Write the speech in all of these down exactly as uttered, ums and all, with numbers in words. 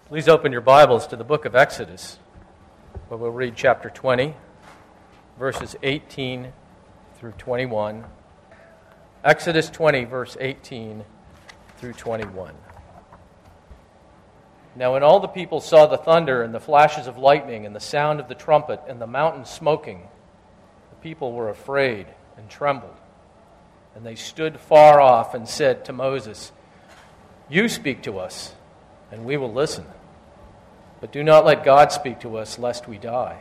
Please open your Bibles to the book of Exodus, where we'll read chapter twenty, verses eighteen through twenty-one. Exodus twenty, verse eighteen through twenty-one. Now when all the people saw the thunder and the flashes of lightning and the sound of the trumpet and the mountain smoking, the people were afraid and trembled. And they stood far off and said to Moses, "You speak to us, and we will listen. But do not let God speak to us, lest we die."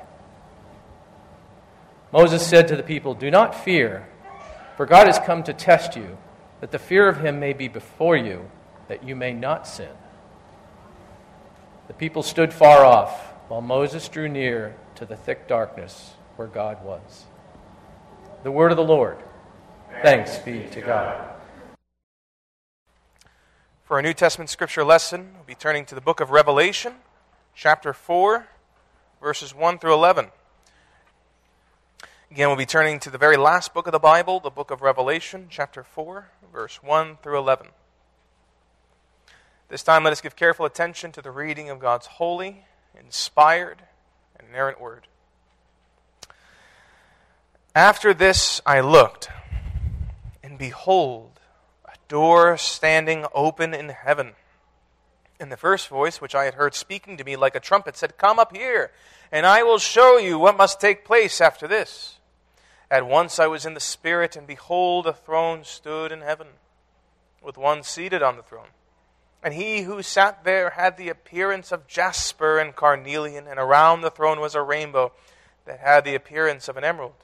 Moses said to the people, "Do not fear, for God has come to test you, that the fear of him may be before you, that you may not sin." The people stood far off, while Moses drew near to the thick darkness where God was. The word of the Lord. Thanks be to God. For our New Testament scripture lesson, we'll be turning to the book of Revelation, chapter four, verses one through eleven. Again, we'll be turning to the very last book of the Bible, the book of Revelation, chapter four, verse one through eleven. This time, let us give careful attention to the reading of God's holy, inspired, and inerrant word. After this I looked, and behold, a door standing open in heaven. And the first voice which I had heard speaking to me like a trumpet said, "Come up here, and I will show you what must take place after this." At once I was in the Spirit, and behold, a throne stood in heaven, with one seated on the throne. And he who sat there had the appearance of jasper and carnelian, and around the throne was a rainbow that had the appearance of an emerald.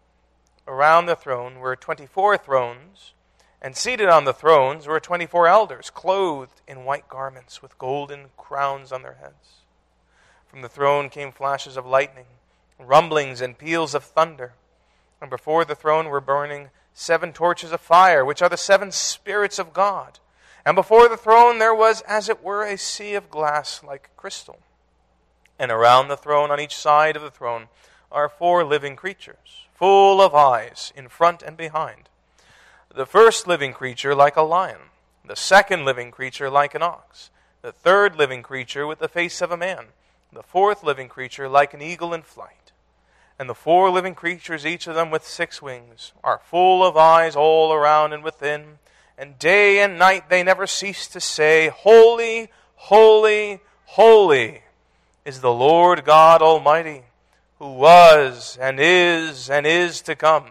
Around the throne were twenty-four thrones, and seated on the thrones were twenty-four elders, clothed in white garments, with golden crowns on their heads. From the throne came flashes of lightning, rumblings and peals of thunder. And before the throne were burning seven torches of fire, which are the seven spirits of God. And before the throne there was, as it were, a sea of glass like crystal. And around the throne, on each side of the throne, are four living creatures, full of eyes, in front and behind. The first living creature like a lion, the second living creature like an ox, the third living creature with the face of a man, the fourth living creature like an eagle in flight. And the four living creatures, each of them with six wings, are full of eyes all around and within, and day and night they never cease to say, "Holy, holy, holy is the Lord God Almighty, who was and is and is to come."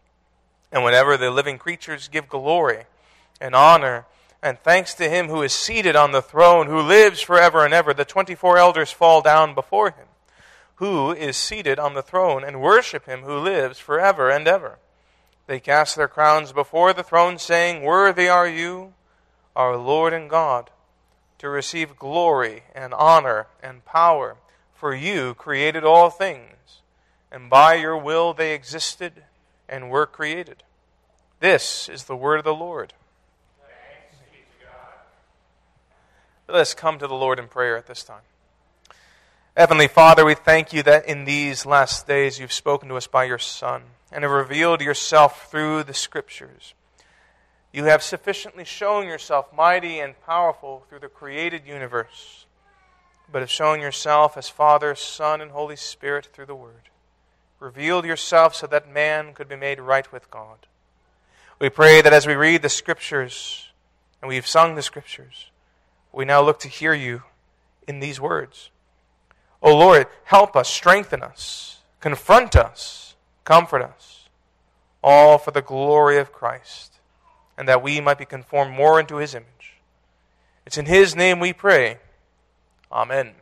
And whenever the living creatures give glory and honor and thanks to him who is seated on the throne, who lives forever and ever, the twenty-four elders fall down before him, who is seated on the throne, and worship him who lives forever and ever. They cast their crowns before the throne, saying, "Worthy are you, our Lord and God, to receive glory and honor and power, for you created all things, and by your will they existed and were created." This is the word of the Lord. Thanks be to God. Let us come to the Lord in prayer at this time. Heavenly Father, we thank you that in these last days you've spoken to us by your Son and have revealed yourself through the Scriptures. You have sufficiently shown yourself mighty and powerful through the created universe, but have shown yourself as Father, Son, and Holy Spirit through the Word. Revealed yourself so that man could be made right with God. We pray that as we read the Scriptures and we've sung the Scriptures, we now look to hear you in these words. O Lord, help us, strengthen us, confront us, comfort us, all for the glory of Christ, and that we might be conformed more into his image. It's in his name we pray. Amen.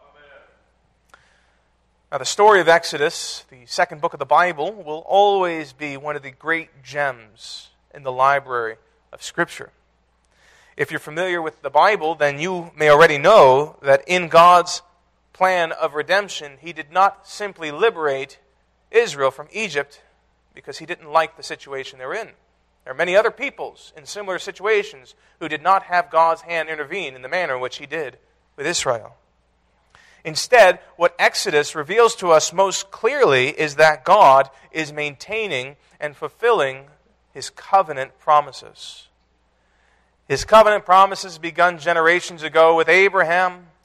Now, the story of Exodus, the second book of the Bible, will always be one of the great gems in the library of Scripture. If you're familiar with the Bible, then you may already know that in God's plan of redemption, he did not simply liberate Israel from Egypt because he didn't like the situation they're in. There are many other peoples in similar situations who did not have God's hand intervene in the manner in which he did with Israel. Instead, what Exodus reveals to us most clearly is that God is maintaining and fulfilling his covenant promises. His covenant promises begun generations ago with Abraham,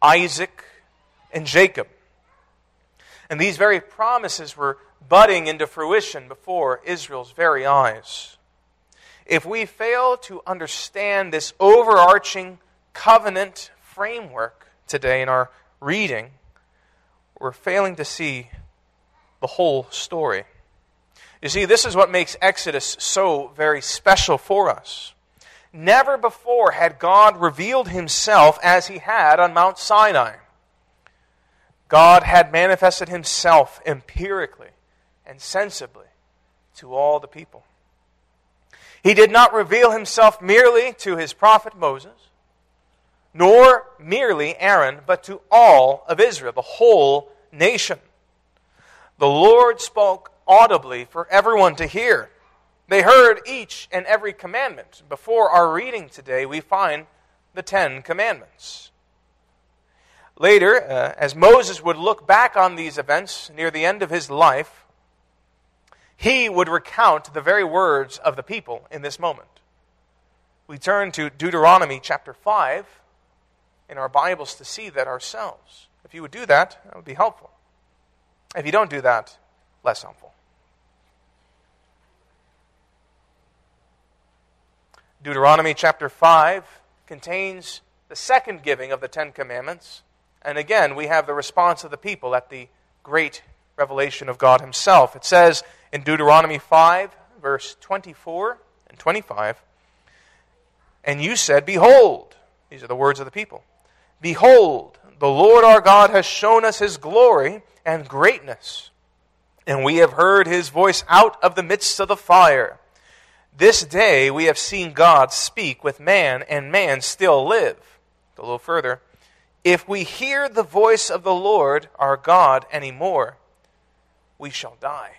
Isaac, and Jacob. And these very promises were budding into fruition before Israel's very eyes. If we fail to understand this overarching covenant framework today in our reading, we're failing to see the whole story. You see, this is what makes Exodus so very special for us. Never before had God revealed himself as he had on Mount Sinai. God had manifested himself empirically and sensibly to all the people. He did not reveal himself merely to his prophet Moses, nor merely Aaron, but to all of Israel, the whole nation. The Lord spoke audibly for everyone to hear. They heard each and every commandment. Before our reading today, we find the Ten Commandments. Later, uh, as Moses would look back on these events near the end of his life, he would recount the very words of the people in this moment. We turn to Deuteronomy chapter five in our Bibles to see that ourselves. If you would do that, that would be helpful. If you don't do that, less helpful. Deuteronomy chapter five contains the second giving of the Ten Commandments. And again, we have the response of the people at the great revelation of God himself. It says in Deuteronomy five, verse twenty-four and twenty-five, "And you said, Behold," these are the words of the people, "Behold, the Lord our God has shown us his glory and greatness, and we have heard his voice out of the midst of the fire. This day we have seen God speak with man, and man still live." A little further, "If we hear the voice of the Lord our God anymore, we shall die."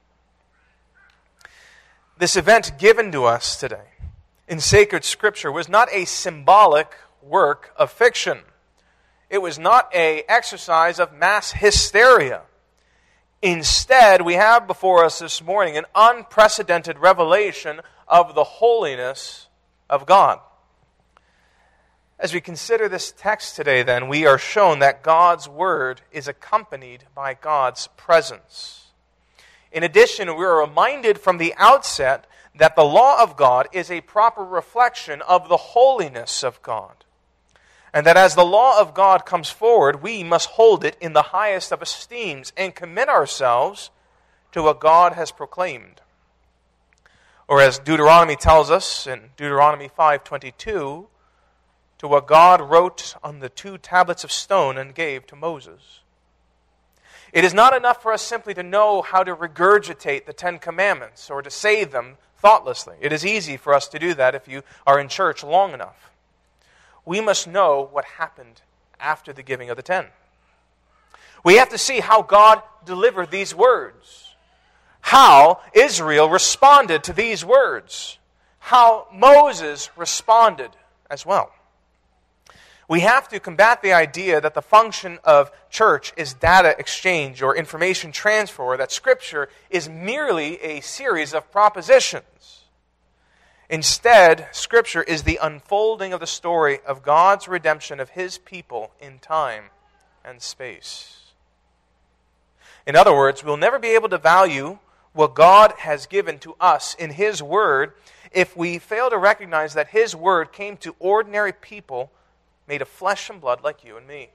This event given to us today in sacred Scripture was not a symbolic work of fiction. It was not an exercise of mass hysteria. Instead, we have before us this morning an unprecedented revelation of the holiness of God. As we consider this text today, then, we are shown that God's Word is accompanied by God's presence. In addition, we are reminded from the outset that the law of God is a proper reflection of the holiness of God. And that as the law of God comes forward, we must hold it in the highest of esteems and commit ourselves to what God has proclaimed. Or as Deuteronomy tells us in Deuteronomy five twenty-two, to what God wrote on the two tablets of stone and gave to Moses. It is not enough for us simply to know how to regurgitate the Ten Commandments or to say them thoughtlessly. It is easy for us to do that if you are in church long enough. We must know what happened after the giving of the ten. We have to see how God delivered these words, how Israel responded to these words, how Moses responded as well. We have to combat the idea that the function of church is data exchange or information transfer, or that Scripture is merely a series of propositions. Instead, Scripture is the unfolding of the story of God's redemption of his people in time and space. In other words, we'll never be able to value what God has given to us in his Word if we fail to recognize that his Word came to ordinary people made of flesh and blood like you and me.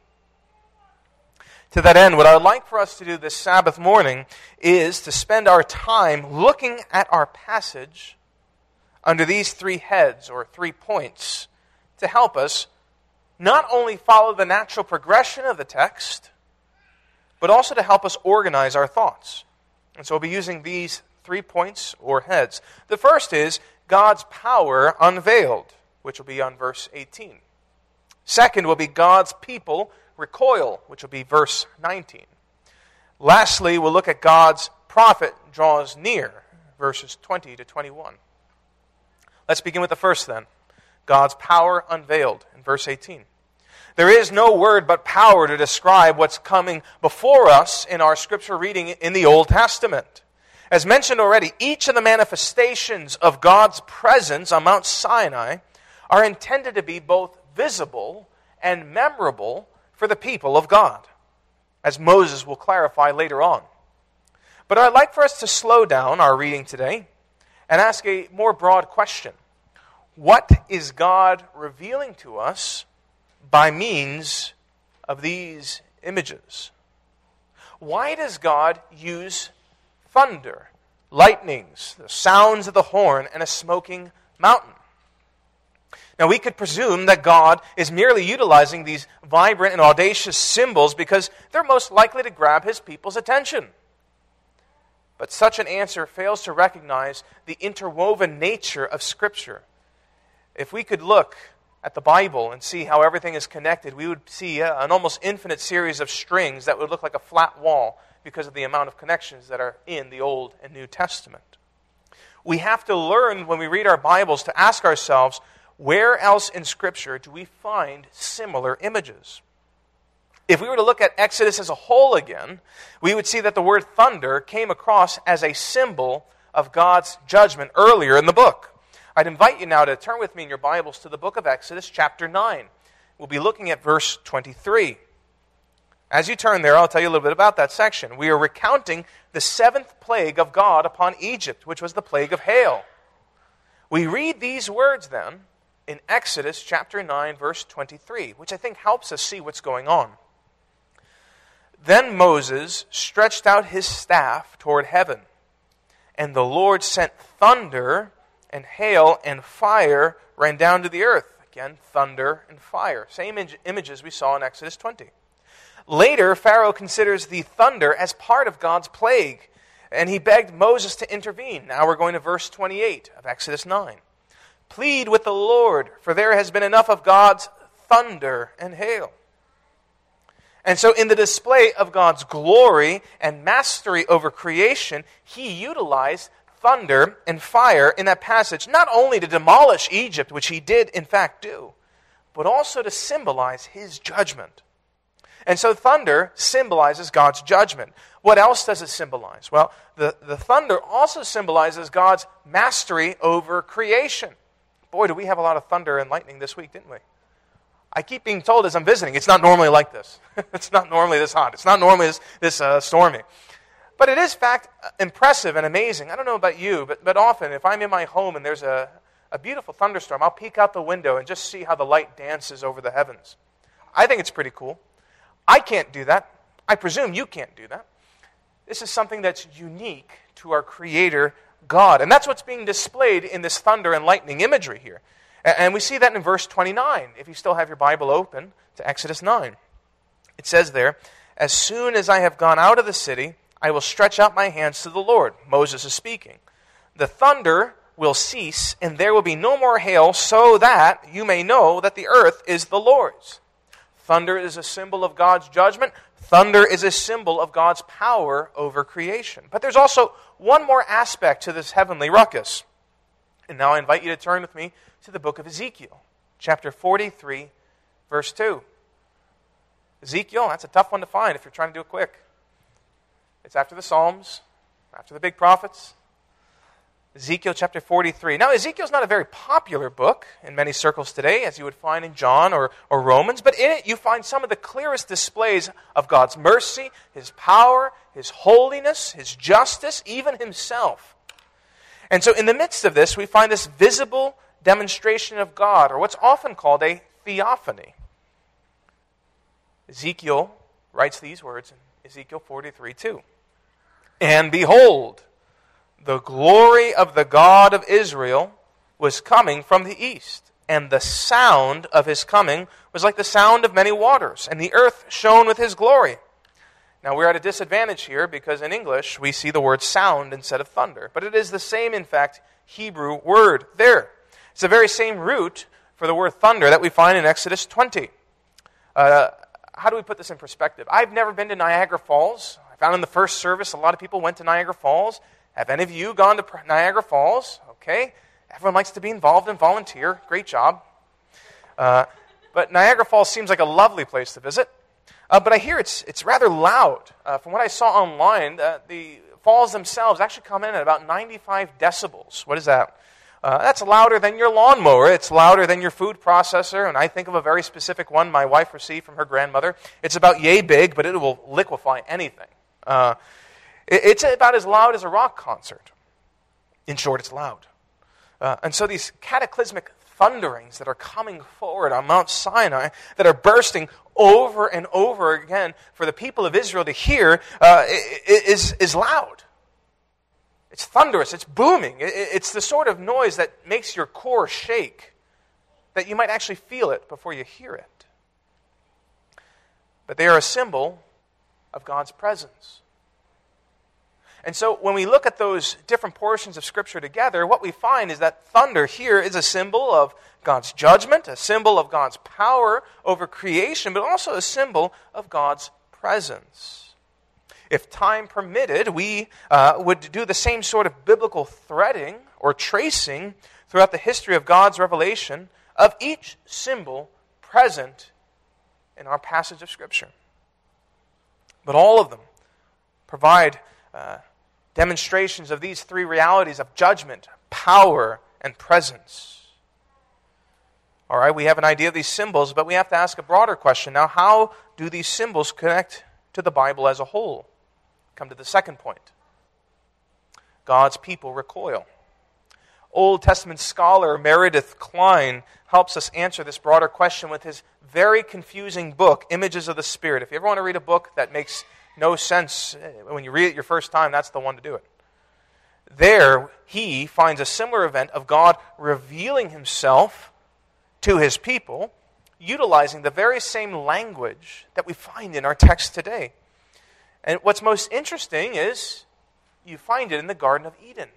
To that end, what I would like for us to do this Sabbath morning is to spend our time looking at our passage under these three heads or three points to help us not only follow the natural progression of the text, but also to help us organize our thoughts. And so we'll be using these three points or heads. The first is God's power unveiled, which will be on verse eighteen. Second will be God's people recoil, which will be verse nineteen. Lastly, we'll look at God's prophet draws near, verses twenty to twenty-one. Let's begin with the first then. God's power unveiled in verse eighteen. There is no word but power to describe what's coming before us in our scripture reading in the Old Testament. As mentioned already, each of the manifestations of God's presence on Mount Sinai are intended to be both visible and memorable for the people of God, as Moses will clarify later on. But I'd like for us to slow down our reading today and ask a more broad question. What is God revealing to us by means of these images? Why does God use thunder, lightnings, the sounds of the horn, and a smoking mountain? Now, we could presume that God is merely utilizing these vibrant and audacious symbols because they're most likely to grab his people's attention. But such an answer fails to recognize the interwoven nature of Scripture. If we could look at the Bible and see how everything is connected, we would see an almost infinite series of strings that would look like a flat wall because of the amount of connections that are in the Old and New Testament. We have to learn when we read our Bibles to ask ourselves, where else in Scripture do we find similar images? If we were to look at Exodus as a whole again, we would see that the word thunder came across as a symbol of God's judgment earlier in the book. I'd invite you now to turn with me in your Bibles to the book of Exodus, chapter nine. We'll be looking at verse twenty-three. As you turn there, I'll tell you a little bit about that section. We are recounting the seventh plague of God upon Egypt, which was the plague of hail. We read these words then in Exodus chapter nine, verse twenty-three, which I think helps us see what's going on. Then Moses stretched out his staff toward heaven, and the Lord sent thunder, and hail and fire ran down to the earth. Again, thunder and fire. Same im- images we saw in Exodus twenty. Later, Pharaoh considers the thunder as part of God's plague, and he begged Moses to intervene. Now we're going to verse twenty-eight of Exodus nine. Plead with the Lord, for there has been enough of God's thunder and hail. And so in the display of God's glory and mastery over creation, he utilized thunder and fire in that passage, not only to demolish Egypt, which he did in fact do, but also to symbolize his judgment. And so thunder symbolizes God's judgment. What else does it symbolize? Well, the, the thunder also symbolizes God's mastery over creation. Boy, do we have a lot of thunder and lightning this week, didn't we? I keep being told as I'm visiting, it's not normally like this. It's not normally this hot. It's not normally this, this uh, stormy. But it is, in fact, impressive and amazing. I don't know about you, but, but often if I'm in my home and there's a, a beautiful thunderstorm, I'll peek out the window and just see how the light dances over the heavens. I think it's pretty cool. I can't do that. I presume you can't do that. This is something that's unique to our Creator God. And that's what's being displayed in this thunder and lightning imagery here. And we see that in verse twenty-nine, if you still have your Bible open to Exodus nine. It says there, as soon as I have gone out of the city, I will stretch out my hands to the Lord. Moses is speaking. The thunder will cease, and there will be no more hail, so that you may know that the earth is the Lord's. Thunder is a symbol of God's judgment. Thunder is a symbol of God's power over creation. But there's also one more aspect to this heavenly ruckus. And now I invite you to turn with me to the book of Ezekiel, chapter forty-three, verse two. Ezekiel, that's a tough one to find if you're trying to do it quick. It's after the Psalms, after the big prophets. Ezekiel chapter forty-three. Now, Ezekiel's not a very popular book in many circles today, as you would find in John or, or Romans, but in it you find some of the clearest displays of God's mercy, His power, His holiness, His justice, even Himself. And so in the midst of this, we find this visible demonstration of God, or what's often called a theophany. Ezekiel writes these words in Ezekiel forty-three two. And behold, the glory of the God of Israel was coming from the east, and the sound of his coming was like the sound of many waters, and the earth shone with his glory. Now we're at a disadvantage here because in English we see the word sound instead of thunder, but it is the same, in fact, Hebrew word there. It's the very same root for the word thunder that we find in Exodus twenty. Uh, how do we put this in perspective? I've never been to Niagara Falls. I found in the first service a lot of people went to Niagara Falls. Have any of you gone to Niagara Falls? Okay. Everyone likes to be involved and volunteer. Great job. Uh, but Niagara Falls seems like a lovely place to visit. Uh, but I hear it's it's rather loud. Uh, from what I saw online, uh, the falls themselves actually come in at about ninety-five decibels. What is that? Uh, that's louder than your lawnmower. It's louder than your food processor. And I think of a very specific one my wife received from her grandmother. It's about yay big, but it will liquefy anything. Uh, it, it's about as loud as a rock concert. In short, it's loud. Uh, and so these cataclysmic thunderings that are coming forward on Mount Sinai, that are bursting over and over again for the people of Israel to hear, uh, is, is loud. It's thunderous, it's booming. It's the sort of noise that makes your core shake, that you might actually feel it before you hear it. But they are a symbol of God's presence. And so when we look at those different portions of Scripture together, what we find is that thunder here is a symbol of God's judgment, a symbol of God's power over creation, but also a symbol of God's presence. If time permitted, we uh, would do the same sort of biblical threading or tracing throughout the history of God's revelation of each symbol present in our passage of Scripture. But all of them provide uh, demonstrations of these three realities of judgment, power, and presence. All right, we have an idea of these symbols, but we have to ask a broader question. Now, how do these symbols connect to the Bible as a whole? Come to the second point. God's people recoil. Old Testament scholar Meredith Kline helps us answer this broader question with his very confusing book, Images of the Spirit. If you ever want to read a book that makes no sense when you read it your first time, that's the one to do it. There, he finds a similar event of God revealing himself to his people, utilizing the very same language that we find in our text today. And what's most interesting is you find it in the Garden of Eden.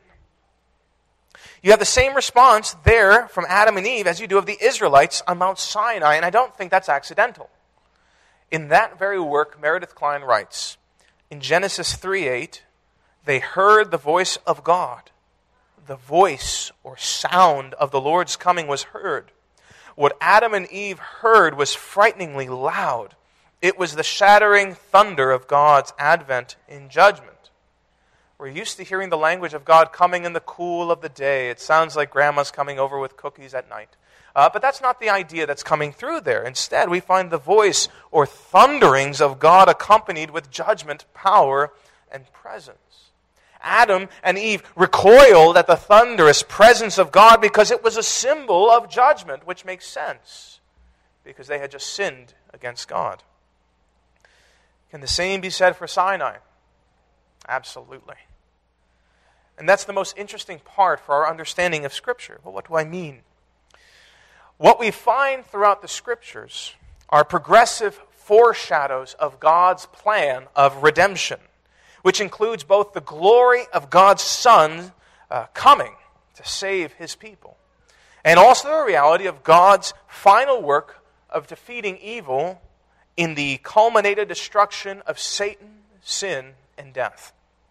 You have the same response there from Adam and Eve as you do of the Israelites on Mount Sinai, and I don't think that's accidental. In that very work, Meredith Kline writes, in Genesis three eight, they heard the voice of God. The voice or sound of the Lord's coming was heard. What Adam and Eve heard was frighteningly loud. It was the shattering thunder of God's advent in judgment. We're used to hearing the language of God coming in the cool of the day. It sounds like grandma's coming over with cookies at night. Uh, but that's not the idea that's coming through there. Instead, we find the voice or thunderings of God accompanied with judgment, power, and presence. Adam and Eve recoiled at the thunderous presence of God because it was a symbol of judgment, which makes sense, because they had just sinned against God. Can the same be said for Sinai? Absolutely. And that's the most interesting part for our understanding of Scripture. Well, what do I mean? What we find throughout the Scriptures are progressive foreshadows of God's plan of redemption, which includes both the glory of God's Son uh, coming to save His people, and also the reality of God's final work of defeating evil in the culminated destruction of Satan, sin, and death.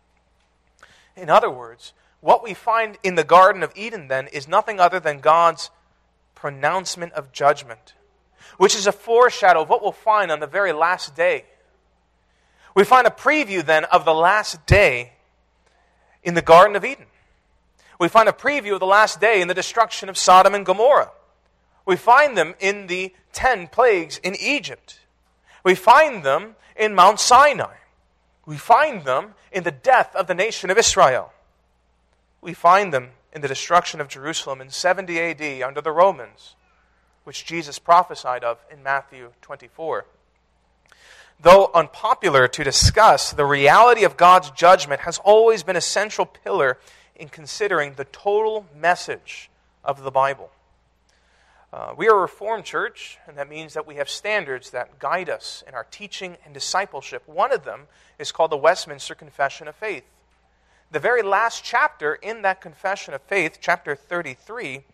In other words, what we find in the Garden of Eden then is nothing other than God's pronouncement of judgment, which is a foreshadow of what we'll find on the very last day. We find a preview then of the last day in the Garden of Eden. We find a preview of the last day in the destruction of Sodom and Gomorrah. We find them in the ten plagues in Egypt. We find them in Mount Sinai. We find them in the death of the nation of Israel. We find them in the destruction of Jerusalem in seventy A D under the Romans, which Jesus prophesied of in Matthew twenty-four. Though unpopular to discuss, the reality of God's judgment has always been a central pillar in considering the total message of the Bible. Uh, we are a Reformed church, and that means that we have standards that guide us in our teaching and discipleship. One of them is called the Westminster Confession of Faith. The very last chapter in that Confession of Faith, chapter thirty-three,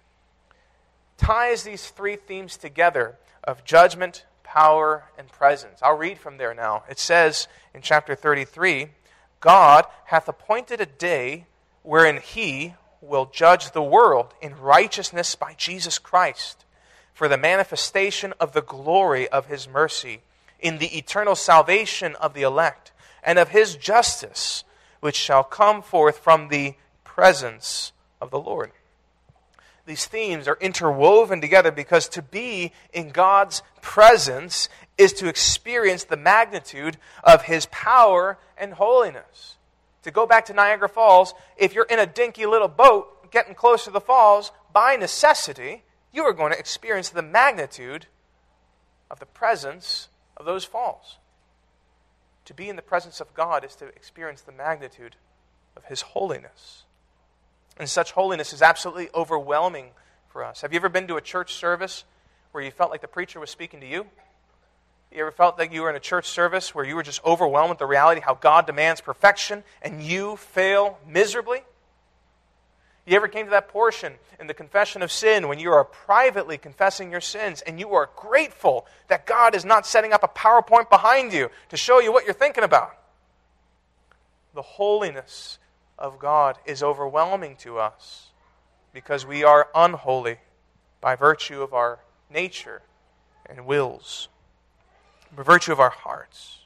ties these three themes together of judgment, power, and presence. I'll read from there now. It says in chapter thirty-three, God hath appointed a day wherein He will judge the world in righteousness by Jesus Christ, for the manifestation of the glory of His mercy, in the eternal salvation of the elect, and of His justice, which shall come forth from the presence of the Lord. these themes are interwoven together, because to be in God's presence is to experience the magnitude of His power and holiness. To go back to Niagara Falls, if you're in a dinky little boat getting close to the falls, by necessity, you are going to experience the magnitude of the presence of those falls. To be in the presence of God is to experience the magnitude of His holiness. And such holiness is absolutely overwhelming for us. Have you ever been to a church service where you felt like the preacher was speaking to you? You ever felt like you were in a church service where you were just overwhelmed with the reality how God demands perfection and you fail miserably? You ever came to that portion in the confession of sin when you are privately confessing your sins and you are grateful that God is not setting up a PowerPoint behind you to show you what you're thinking about? The holiness of God is overwhelming to us because we are unholy by virtue of our nature and wills, by virtue of our hearts.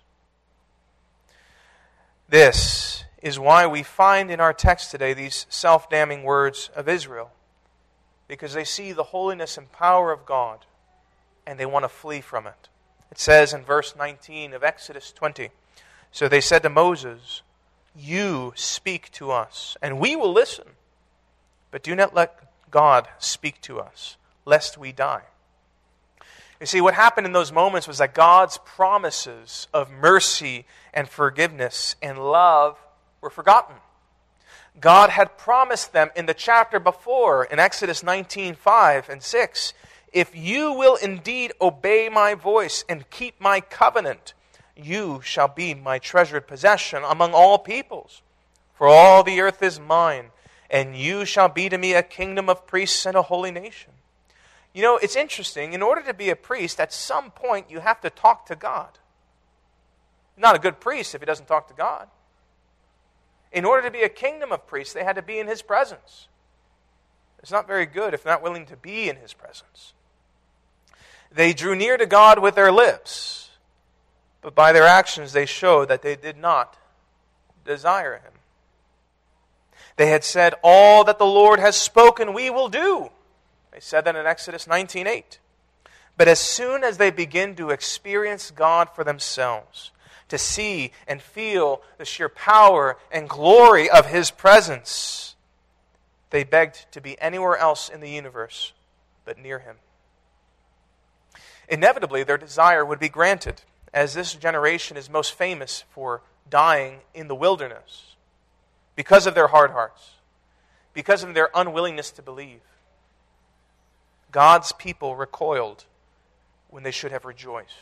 This is why we find in our text today these self-damning words of Israel, because they see the holiness and power of God and they want to flee from it. It says in verse nineteen of Exodus twenty, "So they said to Moses, 'You speak to us, and we will listen. But do not let God speak to us, lest we die.'" You see, what happened in those moments was that God's promises of mercy and forgiveness and love were forgotten. God had promised them in the chapter before, in Exodus nineteen, five and six, "If you will indeed obey my voice and keep my covenant, you shall be my treasured possession among all peoples. For all the earth is mine, and you shall be to me a kingdom of priests and a holy nation." You know, it's interesting. In order to be a priest, at some point you have to talk to God. You're not a good priest if he doesn't talk to God. In order to be a kingdom of priests, they had to be in His presence. It's not very good if they're not willing to be in His presence. They drew near to God with their lips, but by their actions they showed that they did not desire Him. They had said, "All that the Lord has spoken we will do." They said that in Exodus nineteen, eight. But as soon as they begin to experience God for themselves, to see and feel the sheer power and glory of His presence, they begged to be anywhere else in the universe but near Him. Inevitably, their desire would be granted, as this generation is most famous for dying in the wilderness because of their hard hearts, because of their unwillingness to believe. God's people recoiled when they should have rejoiced.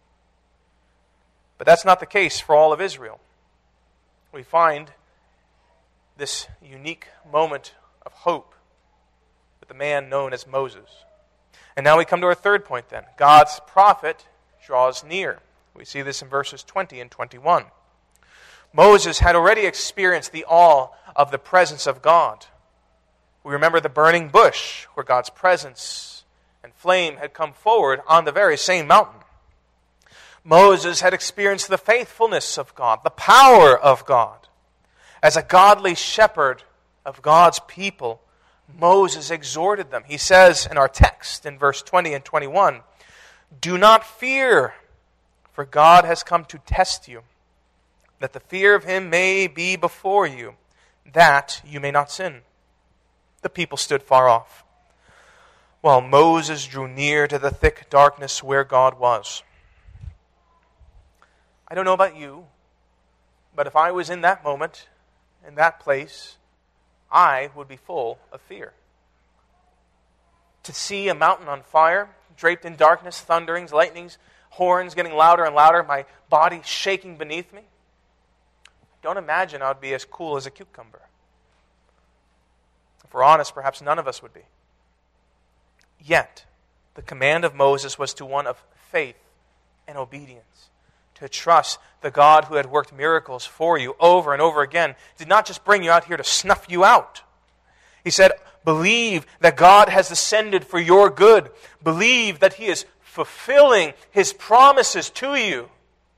But that's not the case for all of Israel. We find this unique moment of hope with the man known as Moses. And now we come to our third point then. God's prophet draws near. We see this in verses twenty and twenty-one. Moses had already experienced the awe of the presence of God. We remember the burning bush where God's presence and flame had come forward on the very same mountain. Moses had experienced the faithfulness of God, the power of God. As a godly shepherd of God's people, Moses exhorted them. He says in our text in verse twenty and twenty-one, "Do not fear, for God has come to test you, that the fear of Him may be before you, that you may not sin." The people stood far off, while Moses drew near to the thick darkness where God was. I don't know about you, but if I was in that moment, in that place, I would be full of fear. To see a mountain on fire, draped in darkness, thunderings, lightnings, horns getting louder and louder, my body shaking beneath me, don't imagine I would be as cool as a cucumber. If we're honest, perhaps none of us would be. Yet, the command of Moses was to one of faith and obedience. To trust the God who had worked miracles for you over and over again did not just bring you out here to snuff you out. He said, believe that God has descended for your good. Believe that He is fulfilling His promises to you.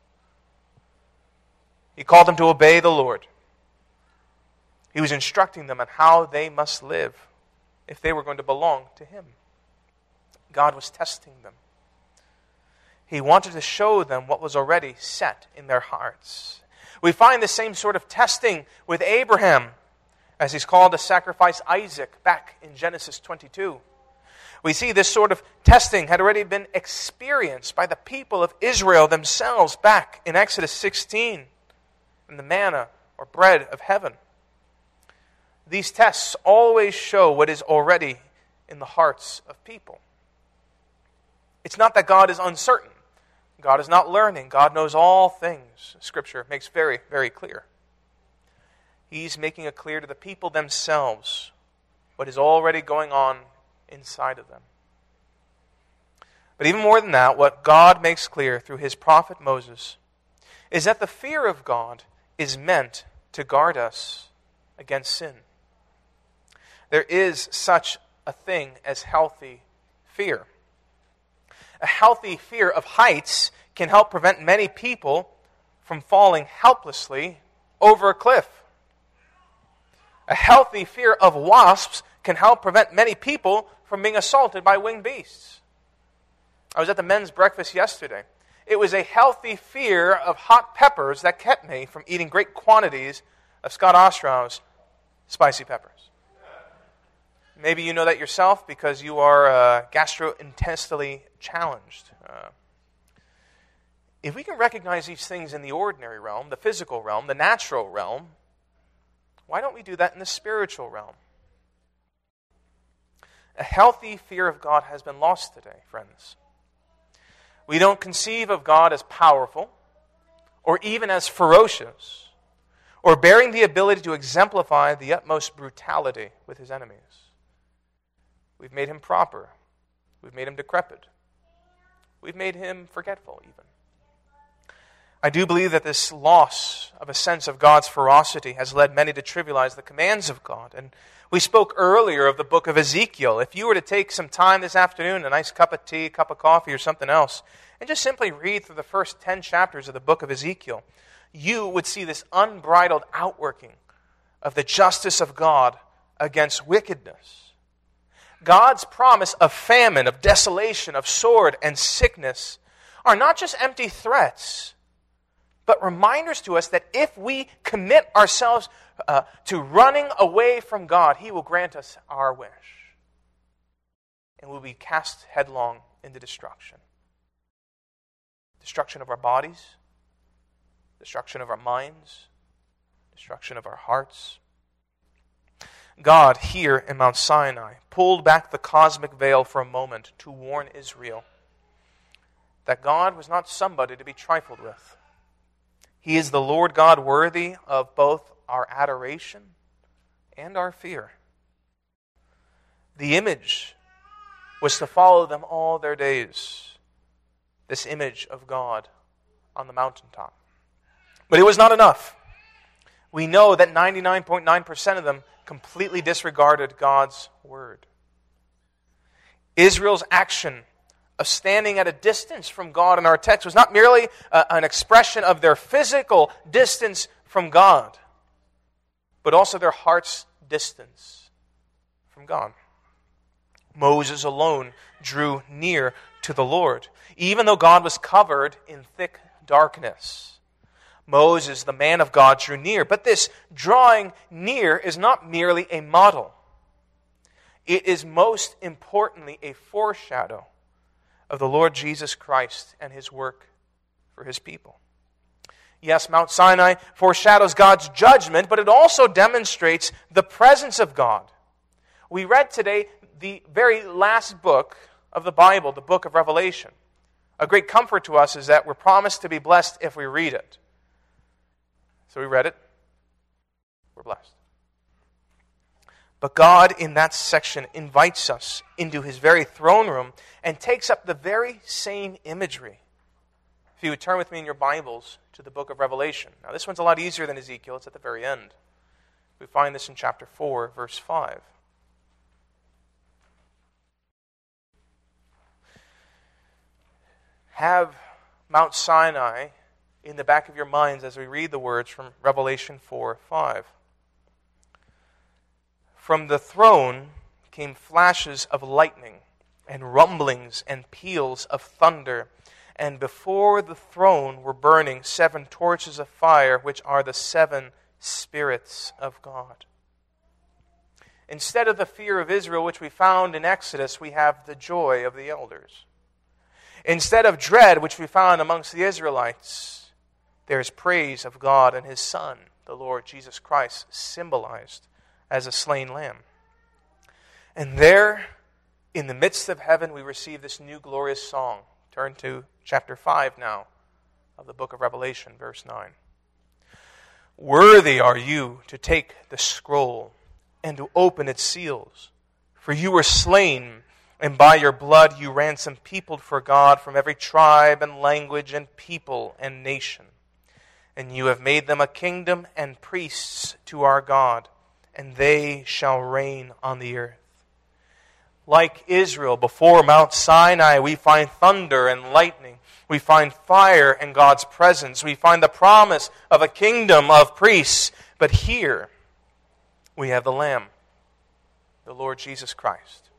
He called them to obey the Lord. He was instructing them on how they must live if they were going to belong to Him. God was testing them. He wanted to show them what was already set in their hearts. We find the same sort of testing with Abraham, as he's called to sacrifice Isaac back in Genesis twenty-two. We see this sort of testing had already been experienced by the people of Israel themselves back in Exodus sixteen, in the manna or bread of heaven. These tests always show what is already in the hearts of people. It's not that God is uncertain. God is not learning. God knows all things. Scripture makes very, very clear. He's making it clear to the people themselves what is already going on inside of them. But even more than that, what God makes clear through His prophet Moses is that the fear of God is meant to guard us against sin. There is such a thing as healthy fear. A healthy fear of heights can help prevent many people from falling helplessly over a cliff. A healthy fear of wasps can help prevent many people from being assaulted by winged beasts. I was at the men's breakfast yesterday. It was a healthy fear of hot peppers that kept me from eating great quantities of Scott Ostrow's spicy peppers. Maybe you know that yourself because you are uh, gastrointestinally challenged. Uh, if we can recognize these things in the ordinary realm, the physical realm, the natural realm, why don't we do that in the spiritual realm? A healthy fear of God has been lost today, friends. We don't conceive of God as powerful or even as ferocious or bearing the ability to exemplify the utmost brutality with His enemies. We've made Him proper. We've made Him decrepit. We've made Him forgetful, even. I do believe that this loss of a sense of God's ferocity has led many to trivialize the commands of God. And we spoke earlier of the book of Ezekiel. If you were to take some time this afternoon, a nice cup of tea, a cup of coffee, or something else, and just simply read through the first ten chapters of the book of Ezekiel, you would see this unbridled outworking of the justice of God against wickedness. God's promise of famine, of desolation, of sword and sickness are not just empty threats, but reminders to us that if we commit ourselves uh, to running away from God, He will grant us our wish. And we'll be cast headlong into destruction. Destruction of our bodies, destruction of our minds, destruction of our hearts. God, here in Mount Sinai, pulled back the cosmic veil for a moment to warn Israel that God was not somebody to be trifled with. He is the Lord God worthy of both our adoration and our fear. The image was to follow them all their days. This image of God on the mountaintop. But it was not enough. We know that ninety-nine point nine percent of them completely disregarded God's word. Israel's action of standing at a distance from God in our text was not merely uh, an expression of their physical distance from God, but also their heart's distance from God. Moses alone drew near to the Lord, even though God was covered in thick darkness. Moses, the man of God, drew near. But this drawing near is not merely a model. It is most importantly a foreshadow of the Lord Jesus Christ and His work for His people. Yes, Mount Sinai foreshadows God's judgment, but it also demonstrates the presence of God. We read today the very last book of the Bible, the book of Revelation. A great comfort to us is that we're promised to be blessed if we read it. So we read it. We're blessed. But God, in that section, invites us into His very throne room and takes up the very same imagery. If you would turn with me in your Bibles to the book of Revelation. Now, this one's a lot easier than Ezekiel. It's at the very end. We find this in chapter four, verse five. Have Mount Sinai in the back of your minds as we read the words from Revelation four five. From the throne came flashes of lightning, and rumblings and peals of thunder. And before the throne were burning seven torches of fire, which are the seven spirits of God. Instead of the fear of Israel, which we found in Exodus, we have the joy of the elders. Instead of dread, which we found amongst the Israelites, there is praise of God and His Son, the Lord Jesus Christ, symbolized as a slain lamb. And there, in the midst of heaven, we receive this new glorious song. Turn to chapter five now of the book of Revelation, verse nine. Worthy are you to take the scroll and to open its seals, for you were slain, and by your blood you ransomed people for God from every tribe and language and people and nation. And you have made them a kingdom and priests to our God, and they shall reign on the earth. Like Israel before Mount Sinai, we find thunder and lightning. We find fire and God's presence. We find the promise of a kingdom of priests. But here, we have the Lamb, the Lord Jesus Christ.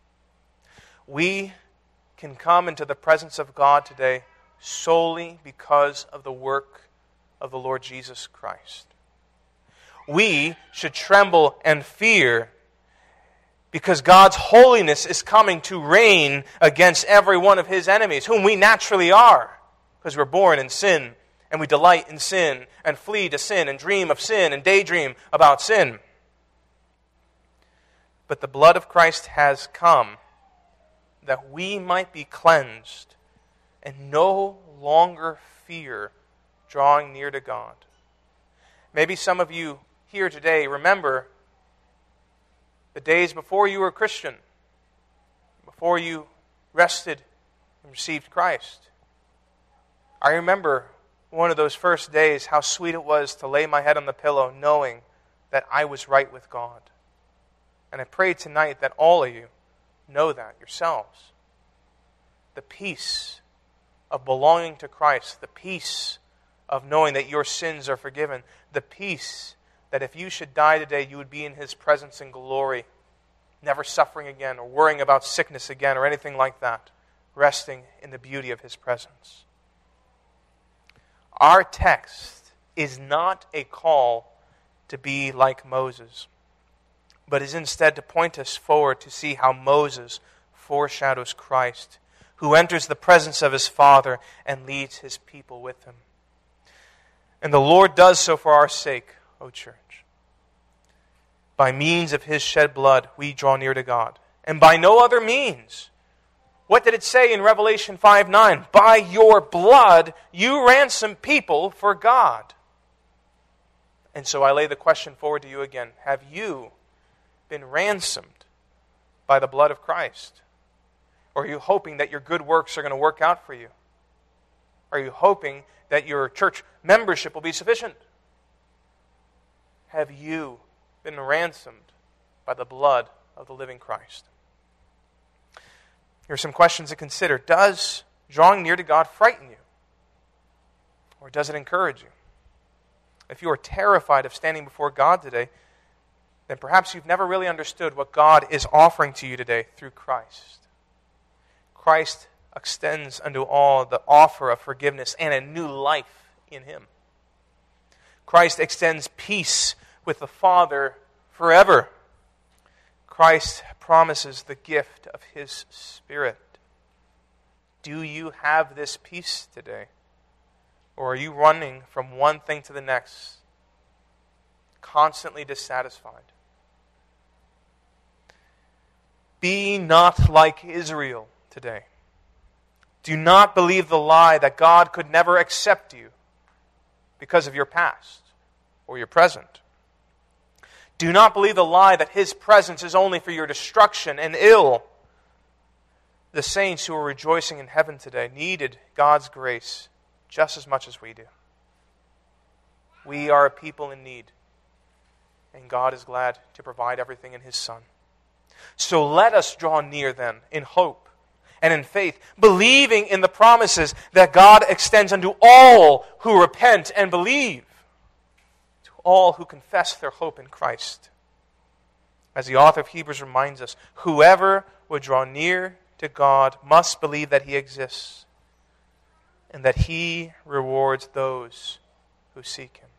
We can come into the presence of God today solely because of the work of the Lord Jesus Christ. We should tremble and fear because God's holiness is coming to reign against every one of His enemies, whom we naturally are, because we're born in sin, and we delight in sin, and flee to sin, and dream of sin, and daydream about sin. But the blood of Christ has come that we might be cleansed and no longer fear drawing near to God. Maybe some of you here today remember the days before you were a Christian, before you rested and received Christ. I remember one of those first days, how sweet it was to lay my head on the pillow knowing that I was right with God. And I pray tonight that all of you know that yourselves. The peace of belonging to Christ, the peace of knowing that your sins are forgiven, the peace that if you should die today, you would be in His presence in glory, never suffering again or worrying about sickness again or anything like that, resting in the beauty of His presence. Our text is not a call to be like Moses, but is instead to point us forward to see how Moses foreshadows Christ, who enters the presence of his Father and leads His people with Him. And the Lord does so for our sake, O church. By means of His shed blood, we draw near to God. And by no other means. What did it say in Revelation five nine? By your blood, you ransom people for God. And so I lay the question forward to you again. Have you been ransomed by the blood of Christ? Or are you hoping that your good works are going to work out for you? Are you hoping that your church membership will be sufficient? Have you been ransomed by the blood of the living Christ? Here are some questions to consider. Does drawing near to God frighten you? Or does it encourage you? If you are terrified of standing before God today, then perhaps you've never really understood what God is offering to you today through Christ. Christ extends unto all the offer of forgiveness and a new life in Him. Christ extends peace with the Father forever. Christ promises the gift of His Spirit. Do you have this peace today? Or are you running from one thing to the next, constantly dissatisfied? Be not like Israel today. Do not believe the lie that God could never accept you because of your past or your present. Do not believe the lie that His presence is only for your destruction and ill. The saints who are rejoicing in heaven today needed God's grace just as much as we do. We are a people in need, and God is glad to provide everything in His Son. So let us draw near then in hope and in faith, believing in the promises that God extends unto all who repent and believe, to all who confess their hope in Christ. As the author of Hebrews reminds us, whoever would draw near to God must believe that He exists and that He rewards those who seek Him.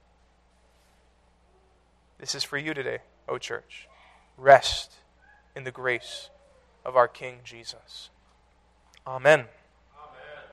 This is for you today, O church. Rest in the grace of our King Jesus. Amen.